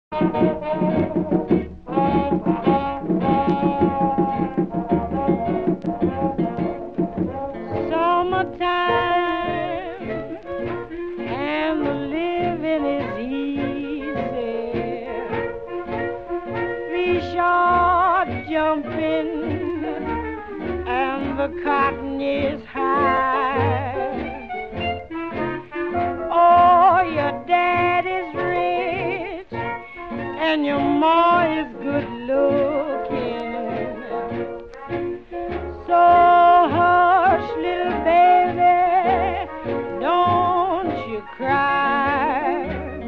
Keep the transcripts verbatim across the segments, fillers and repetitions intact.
Summertime and the living is easy. Fish are jumping and the cotton is high. Oh, your dad is rich and your ma is good looking. So hush, little baby, don't you cry.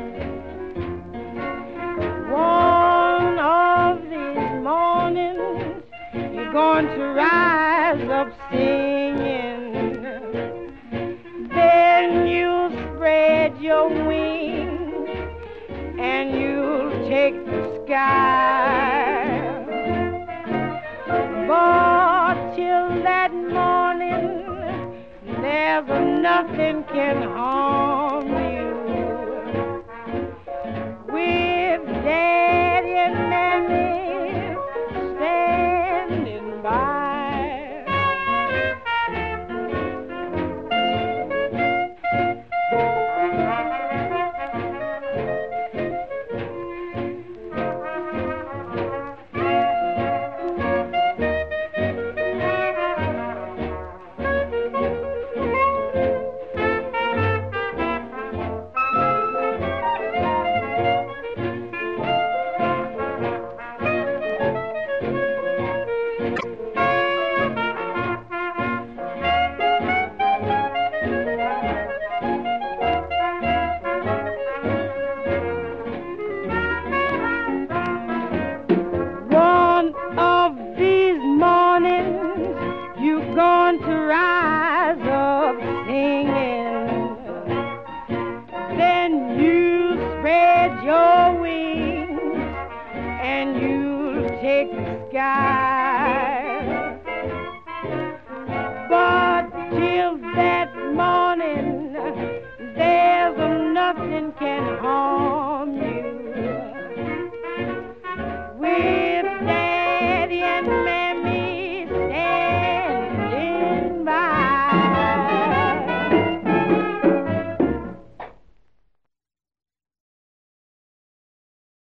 One of these mornings you're going to rise up singing. Then you'll spread your wings and you'll take the sky. But till that morning, there's nothing can harm